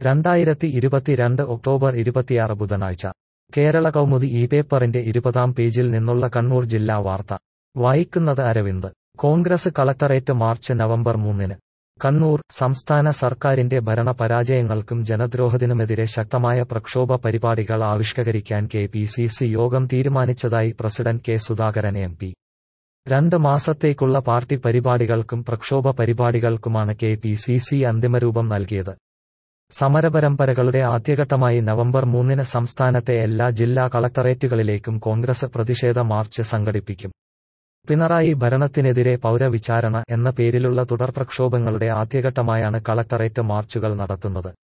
2022 October 26 ബുധനാഴ്ച കേരള കൗമുദി ഈ പേപ്പറിന്റെ 20-ാം പേജിൽ നിന്നുള്ള കണ്ണൂർ ജില്ലാ വാർത്ത വായിക്കുന്നത് Aravind. Congress collectorate march November 3-ന്. കണ്ണൂർ. സംസ്ഥാന സർക്കാരിന്റെ ഭരണ പരാജയങ്ങൾക്കും ജനദ്രോഹത്തിനുമെതിരെ ശക്തമായ പ്രക്ഷോഭ പരിപാടികൾ ആവിഷ്കരിക്കാൻ കെ.പി.സി.സി യോഗം തീരുമാനിച്ചതായി പ്രസിഡന്റ് കെ. സുധാകരൻ എം.പി. 2 മാസത്തേക്കുള്ള പാർട്ടി പരിപാടികൾക്കും പ്രക്ഷോഭ പരിപാടികൾക്കുമാണ് കെ.പി.സി.സി അന്തിമരൂപം നൽകിയത്. സമരപരമ്പരകളുടെ ആദ്യഘട്ടമായി നവംബർ 3-ന് സംസ്ഥാനത്തെ എല്ലാ ജില്ലാ കളക്ടറേറ്റുകളിലേക്കും കോൺഗ്രസ് പ്രതിഷേധ മാർച്ച് സംഘടിപ്പിക്കും. പിണറായി ഭരണത്തിനെതിരെ പൗരവിചാരണ എന്ന പേരിലുള്ള തുടർപ്രക്ഷോഭങ്ങളുടെ ആദ്യഘട്ടമായാണ് കളക്ടറേറ്റ് മാർച്ചുകൾ നടത്തുന്നത്.